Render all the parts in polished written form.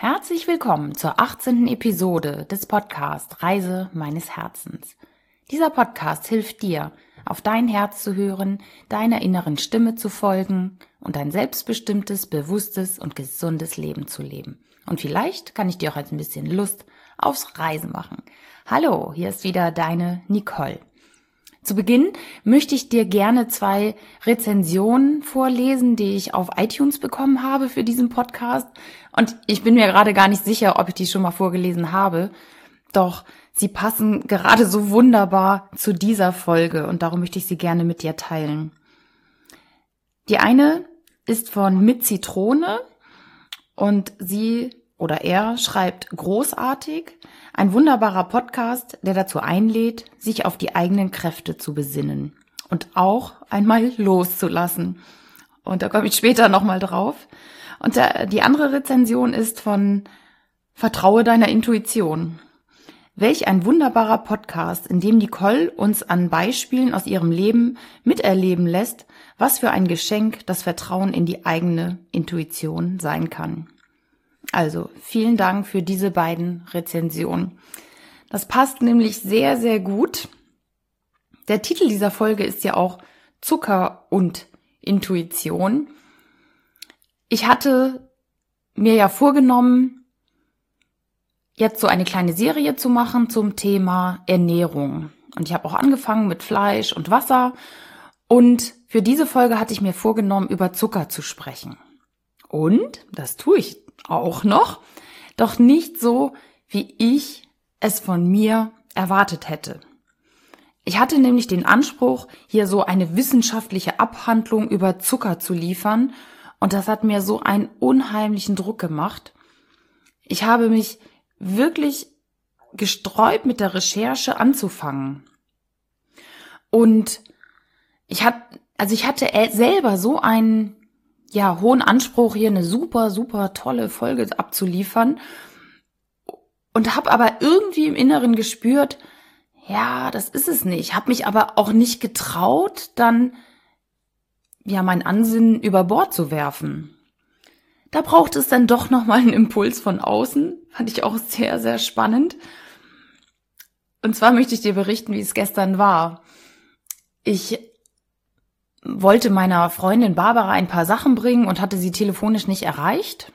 Herzlich willkommen zur 18. Episode des Podcasts Reise meines Herzens. Dieser Podcast hilft dir, auf dein Herz zu hören, deiner inneren Stimme zu folgen und ein selbstbestimmtes, bewusstes und gesundes Leben zu leben. Und vielleicht kann ich dir auch ein bisschen Lust aufs Reisen machen. Hallo, hier ist wieder deine Nicole. Zu Beginn möchte ich dir gerne 2 Rezensionen vorlesen, die ich auf iTunes bekommen habe für diesen Podcast. Und ich bin mir gerade gar nicht sicher, ob ich die schon mal vorgelesen habe. Doch sie passen gerade so wunderbar zu dieser Folge und darum möchte ich sie gerne mit dir teilen. Die eine ist von Mit Zitrone und sie oder er schreibt großartig, ein wunderbarer Podcast, der dazu einlädt, sich auf die eigenen Kräfte zu besinnen und auch einmal loszulassen. Und da komme ich später nochmal drauf. Und die andere Rezension ist von Vertraue deiner Intuition. Welch ein wunderbarer Podcast, in dem Nicole uns an Beispielen aus ihrem Leben miterleben lässt, was für ein Geschenk das Vertrauen in die eigene Intuition sein kann. Also, vielen Dank für diese beiden Rezensionen. Das passt nämlich sehr, sehr gut. Der Titel dieser Folge ist ja auch Zucker und Intuition. Ich hatte mir ja vorgenommen, jetzt so eine kleine Serie zu machen zum Thema Ernährung. Und ich habe auch angefangen mit Fleisch und Wasser. Und für diese Folge hatte ich mir vorgenommen, über Zucker zu sprechen. Und das tue ich auch noch, doch nicht so, wie ich es von mir erwartet hätte. Ich hatte nämlich den Anspruch, hier so eine wissenschaftliche Abhandlung über Zucker zu liefern und das hat mir so einen unheimlichen Druck gemacht. Ich habe mich wirklich gesträubt, mit der Recherche anzufangen. Und ich hatte selber so einen hohen Anspruch, hier eine super, super tolle Folge abzuliefern und habe aber irgendwie im Inneren gespürt, ja, das ist es nicht. Habe mich aber auch nicht getraut, dann mein Ansinnen über Bord zu werfen. Da braucht es dann doch nochmal einen Impuls von außen, fand ich auch sehr, sehr spannend. Und zwar möchte ich dir berichten, wie es gestern war. Ich wollte meiner Freundin Barbara ein paar Sachen bringen und hatte sie telefonisch nicht erreicht.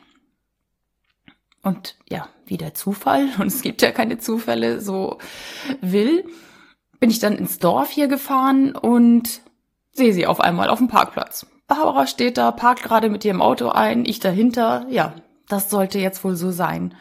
Und ja, wie der Zufall, und es gibt ja keine Zufälle, so will, bin ich dann ins Dorf hier gefahren und sehe sie auf einmal auf dem Parkplatz. Barbara steht da, parkt gerade mit ihrem Auto ein, ich dahinter. Ja, das sollte jetzt wohl so sein.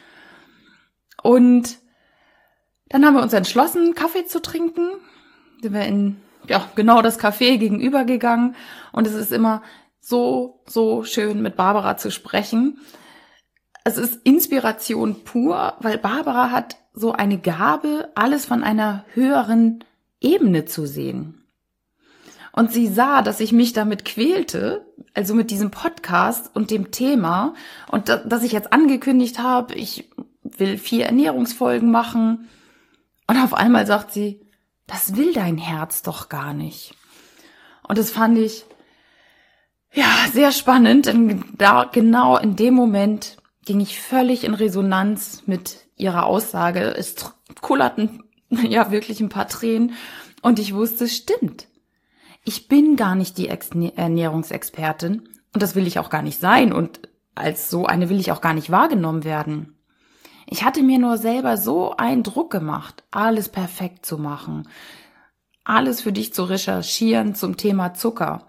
Und dann haben wir uns entschlossen, Kaffee zu trinken. Sind wir in genau das Café gegenüber gegangen und es ist immer so, so schön mit Barbara zu sprechen. Es ist Inspiration pur, weil Barbara hat so eine Gabe, alles von einer höheren Ebene zu sehen. Und sie sah, dass ich mich damit quälte, also mit diesem Podcast und dem Thema und dass ich jetzt angekündigt habe, ich will 4 Ernährungsfolgen machen und auf einmal sagt sie, das will dein Herz doch gar nicht. Und das fand ich sehr spannend, denn genau in dem Moment ging ich völlig in Resonanz mit ihrer Aussage. Es kullerten wirklich ein paar Tränen und ich wusste, es stimmt. Ich bin gar nicht die Ernährungsexpertin und das will ich auch gar nicht sein und als so eine will ich auch gar nicht wahrgenommen werden. Ich hatte mir nur selber so einen Druck gemacht, alles perfekt zu machen, alles für dich zu recherchieren zum Thema Zucker.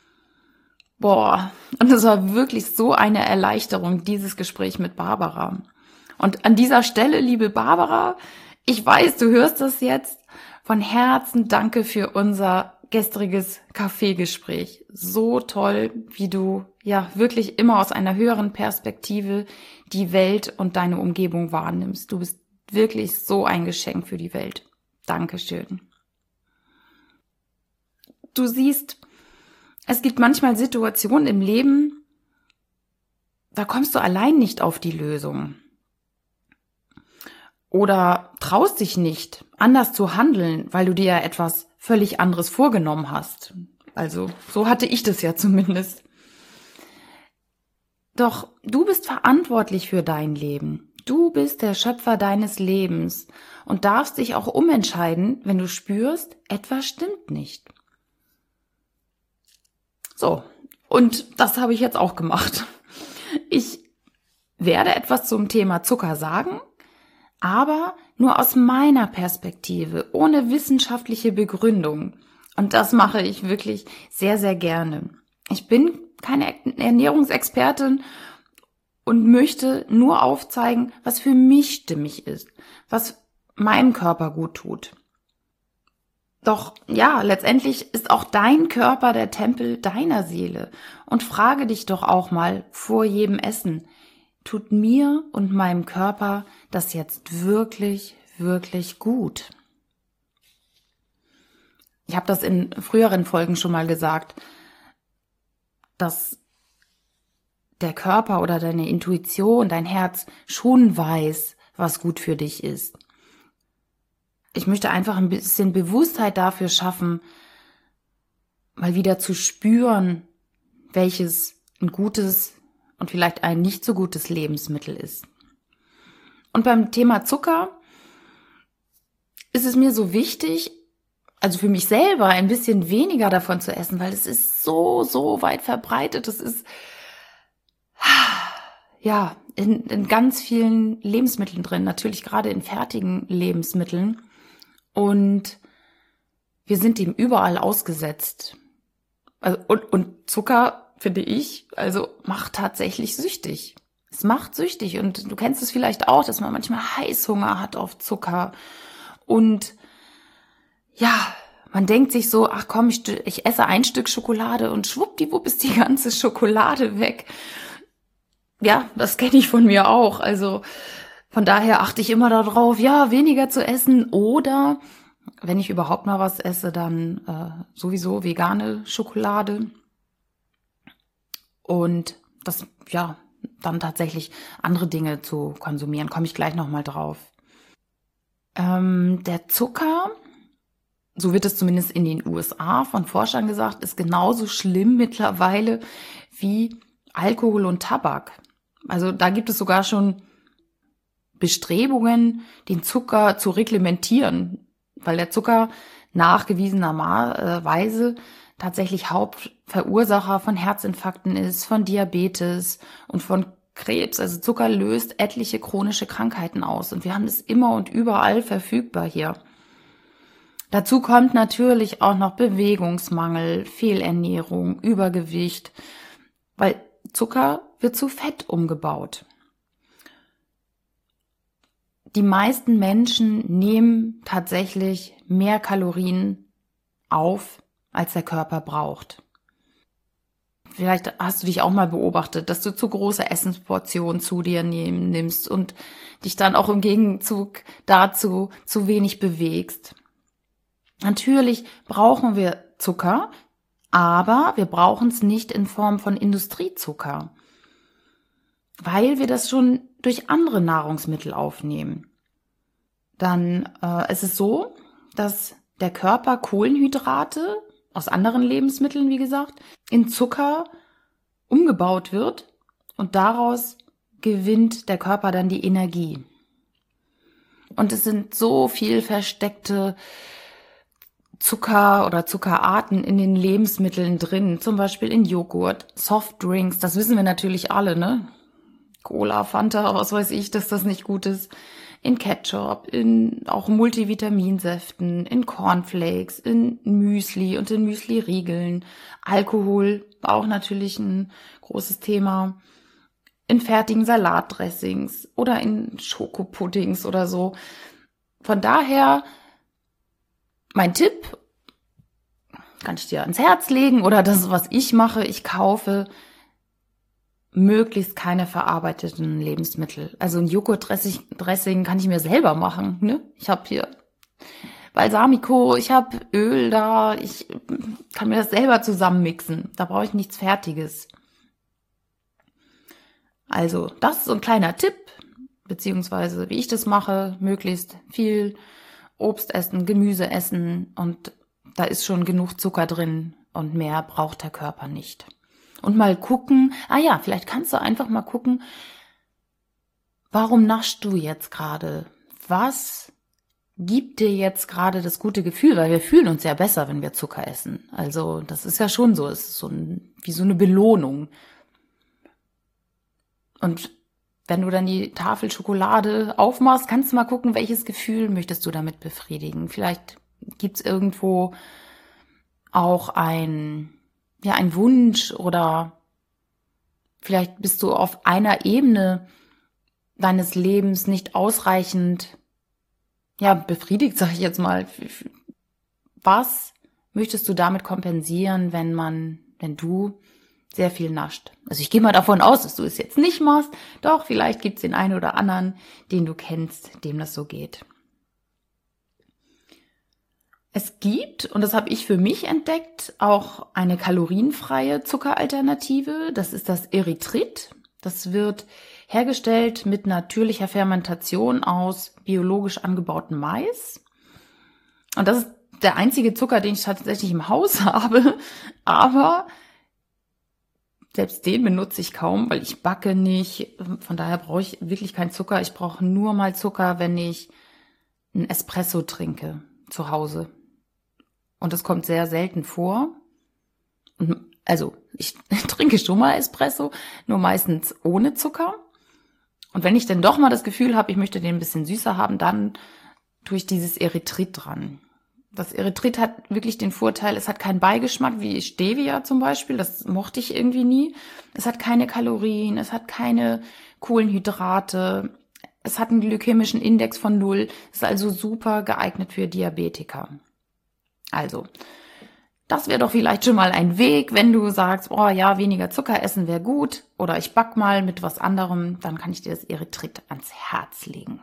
Und es war wirklich so eine Erleichterung, dieses Gespräch mit Barbara. Und an dieser Stelle, liebe Barbara, ich weiß, du hörst das jetzt, von Herzen danke für unser gestriges Kaffeegespräch. So toll, wie du wirklich immer aus einer höheren Perspektive die Welt und deine Umgebung wahrnimmst. Du bist wirklich so ein Geschenk für die Welt. Dankeschön. Du siehst, es gibt manchmal Situationen im Leben, da kommst du allein nicht auf die Lösung. Oder traust dich nicht, anders zu handeln, weil du dir ja etwas völlig anderes vorgenommen hast. Also, so hatte ich das ja zumindest. Doch du bist verantwortlich für dein Leben. Du bist der Schöpfer deines Lebens und darfst dich auch umentscheiden, wenn du spürst, etwas stimmt nicht. So, und das habe ich jetzt auch gemacht. Ich werde etwas zum Thema Zucker sagen, aber nur aus meiner Perspektive, ohne wissenschaftliche Begründung. Und das mache ich wirklich sehr, sehr gerne. Ich bin keine Ernährungsexpertin und möchte nur aufzeigen, was für mich stimmig ist, was meinem Körper gut tut. Doch ja, letztendlich ist auch dein Körper der Tempel deiner Seele. Und frage dich doch auch mal vor jedem Essen, tut mir und meinem Körper das jetzt wirklich, wirklich gut? Ich habe das in früheren Folgen schon mal gesagt, dass der Körper oder deine Intuition, dein Herz schon weiß, was gut für dich ist. Ich möchte einfach ein bisschen Bewusstheit dafür schaffen, mal wieder zu spüren, welches ein gutes und vielleicht ein nicht so gutes Lebensmittel ist. Und beim Thema Zucker ist es mir so wichtig, also für mich selber ein bisschen weniger davon zu essen, weil es ist so, so weit verbreitet. Es ist ja in ganz vielen Lebensmitteln drin, natürlich gerade in fertigen Lebensmitteln. Und wir sind dem überall ausgesetzt. Also, und Zucker, finde ich, also macht tatsächlich süchtig. Es macht süchtig und du kennst es vielleicht auch, dass man manchmal Heißhunger hat auf Zucker. Und ja, man denkt sich so, ach komm, ich esse ein Stück Schokolade und schwuppdiwupp ist die ganze Schokolade weg. Ja, das kenne ich von mir auch. Also von daher achte ich immer darauf, ja, weniger zu essen oder wenn ich überhaupt mal was esse, dann sowieso vegane Schokolade und das, ja, dann tatsächlich andere Dinge zu konsumieren, komme ich gleich nochmal drauf. Der Zucker, so wird es zumindest in den USA von Forschern gesagt, ist genauso schlimm mittlerweile wie Alkohol und Tabak. Also da gibt es sogar schon Bestrebungen, den Zucker zu reglementieren, weil der Zucker nachgewiesenerweise tatsächlich Hauptverursacher von Herzinfarkten ist, von Diabetes und von Krebs. Also Zucker löst etliche chronische Krankheiten aus und wir haben es immer und überall verfügbar hier. Dazu kommt natürlich auch noch Bewegungsmangel, Fehlernährung, Übergewicht, weil Zucker wird zu Fett umgebaut. Die meisten Menschen nehmen tatsächlich mehr Kalorien auf, als der Körper braucht. Vielleicht hast du dich auch mal beobachtet, dass du zu große Essensportionen zu dir nimmst und dich dann auch im Gegenzug dazu zu wenig bewegst. Natürlich brauchen wir Zucker, aber wir brauchen es nicht in Form von Industriezucker, weil wir das schon durch andere Nahrungsmittel aufnehmen. Dann ist es so, dass der Körper Kohlenhydrate aus anderen Lebensmitteln, wie gesagt, in Zucker umgebaut wird und daraus gewinnt der Körper dann die Energie. Und es sind so viel versteckte Zucker oder Zuckerarten in den Lebensmitteln drin, zum Beispiel in Joghurt, Softdrinks, das wissen wir natürlich alle, ne? Cola, Fanta, was weiß ich, dass das nicht gut ist. In Ketchup, in auch Multivitaminsäften, in Cornflakes, in Müsli und in Müsli-Riegeln. Alkohol, auch natürlich ein großes Thema. In fertigen Salatdressings oder in Schokopuddings oder so. Von daher, mein Tipp, kann ich dir ans Herz legen oder das, was ich mache, ich kaufe möglichst keine verarbeiteten Lebensmittel. Also ein Joghurtdressing kann ich mir selber machen. Ne? Ich habe hier Balsamico, ich habe Öl da, ich kann mir das selber zusammenmixen. Da brauche ich nichts Fertiges. Also das ist so ein kleiner Tipp, beziehungsweise wie ich das mache, möglichst viel Obst essen, Gemüse essen und da ist schon genug Zucker drin und mehr braucht der Körper nicht. Und mal gucken, vielleicht kannst du einfach mal gucken, warum naschst du jetzt gerade? Was gibt dir jetzt gerade das gute Gefühl? Weil wir fühlen uns ja besser, wenn wir Zucker essen. Also das ist ja schon so, es ist wie so eine Belohnung. Und wenn du dann die Tafel Schokolade aufmachst, kannst du mal gucken, welches Gefühl möchtest du damit befriedigen. Vielleicht gibt's irgendwo auch ein Wunsch oder vielleicht bist du auf einer Ebene deines Lebens nicht ausreichend, befriedigt, sage ich jetzt mal. Was möchtest du damit kompensieren, wenn du sehr viel nascht? Also ich gehe mal davon aus, dass du es jetzt nicht machst. Doch, vielleicht gibt es den einen oder anderen, den du kennst, dem das so geht. Es gibt, und das habe ich für mich entdeckt, auch eine kalorienfreie Zuckeralternative. Das ist das Erythrit. Das wird hergestellt mit natürlicher Fermentation aus biologisch angebautem Mais. Und das ist der einzige Zucker, den ich tatsächlich im Haus habe. Aber selbst den benutze ich kaum, weil ich backe nicht. Von daher brauche ich wirklich keinen Zucker. Ich brauche nur mal Zucker, wenn ich einen Espresso trinke zu Hause. Und das kommt sehr selten vor. Also ich trinke schon mal Espresso, nur meistens ohne Zucker. Und wenn ich dann doch mal das Gefühl habe, ich möchte den ein bisschen süßer haben, dann tue ich dieses Erythrit dran. Das Erythrit hat wirklich den Vorteil, es hat keinen Beigeschmack wie Stevia zum Beispiel. Das mochte ich irgendwie nie. Es hat keine Kalorien, es hat keine Kohlenhydrate. Es hat einen glykämischen Index von 0. Es ist also super geeignet für Diabetiker. Also, das wäre doch vielleicht schon mal ein Weg, wenn du sagst, weniger Zucker essen wäre gut oder ich back mal mit was anderem, dann kann ich dir das Erythrit ans Herz legen.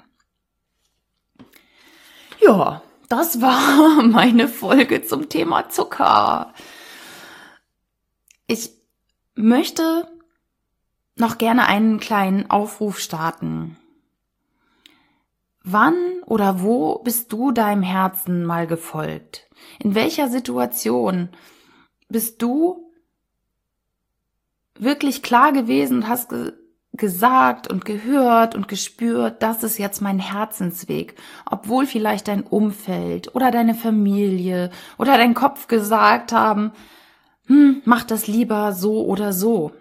Ja, das war meine Folge zum Thema Zucker. Ich möchte noch gerne einen kleinen Aufruf starten. Wann oder wo bist du deinem Herzen mal gefolgt? In welcher Situation bist du wirklich klar gewesen und hast gesagt und gehört und gespürt, das ist jetzt mein Herzensweg, obwohl vielleicht dein Umfeld oder deine Familie oder dein Kopf gesagt haben, mach das lieber so oder so.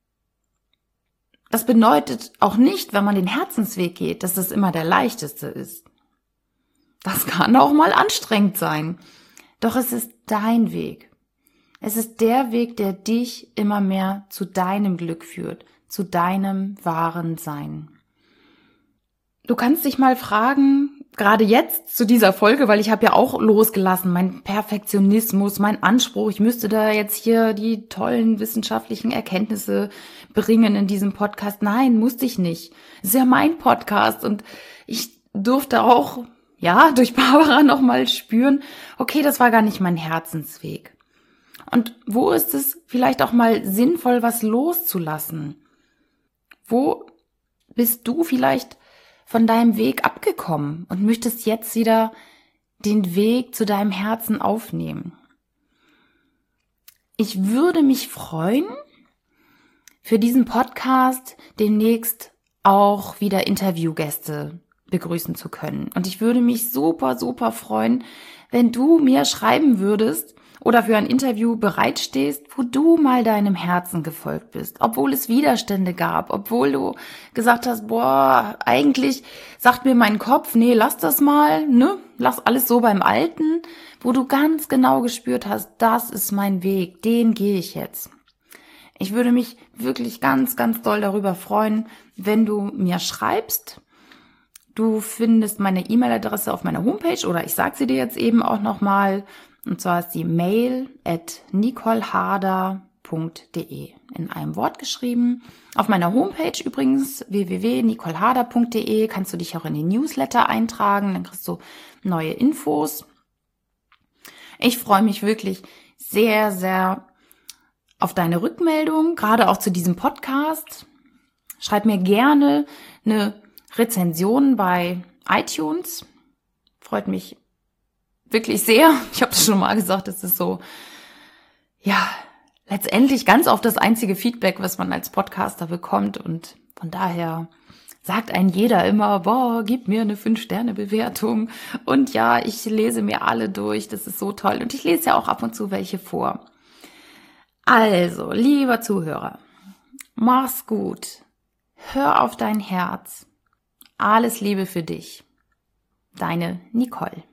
Das bedeutet auch nicht, wenn man den Herzensweg geht, dass das immer der leichteste ist. Das kann auch mal anstrengend sein. Doch es ist dein Weg. Es ist der Weg, der dich immer mehr zu deinem Glück führt, zu deinem wahren Sein. Du kannst dich mal fragen, gerade jetzt zu dieser Folge, weil ich habe ja auch losgelassen, mein Perfektionismus, mein Anspruch, ich müsste da jetzt hier die tollen wissenschaftlichen Erkenntnisse bringen in diesem Podcast. Nein, musste ich nicht. Es ist ja mein Podcast und ich durfte auch durch Barbara nochmal spüren, okay, das war gar nicht mein Herzensweg. Und wo ist es vielleicht auch mal sinnvoll, was loszulassen? Wo bist du vielleicht von deinem Weg abgekommen und möchtest jetzt wieder den Weg zu deinem Herzen aufnehmen? Ich würde mich freuen, für diesen Podcast demnächst auch wieder Interviewgäste begrüßen zu können. Und ich würde mich super, super freuen, wenn du mir schreiben würdest oder für ein Interview bereitstehst, wo du mal deinem Herzen gefolgt bist, obwohl es Widerstände gab, obwohl du gesagt hast, eigentlich sagt mir mein Kopf, nee, lass das mal, lass alles so beim Alten, wo du ganz genau gespürt hast, das ist mein Weg, den gehe ich jetzt. Ich würde mich wirklich ganz, ganz doll darüber freuen, wenn du mir schreibst. Du findest meine E-Mail-Adresse auf meiner Homepage oder ich sage sie dir jetzt eben auch nochmal. Und zwar ist die mail@nicoleharder.de in einem Wort geschrieben. Auf meiner Homepage übrigens www.nicoleharder.de kannst du dich auch in den Newsletter eintragen. Dann kriegst du neue Infos. Ich freue mich wirklich sehr, sehr auf deine Rückmeldung, gerade auch zu diesem Podcast. Schreib mir gerne eine Rezension bei iTunes. Freut mich wirklich sehr. Ich habe das schon mal gesagt, es ist so, letztendlich ganz oft das einzige Feedback, was man als Podcaster bekommt. Und von daher sagt ein jeder immer, boah, gib mir eine 5-Sterne-Bewertung. Und ja, ich lese mir alle durch, das ist so toll. Und ich lese ja auch ab und zu welche vor. Also, lieber Zuhörer, mach's gut. Hör auf dein Herz. Alles Liebe für dich. Deine Nicole.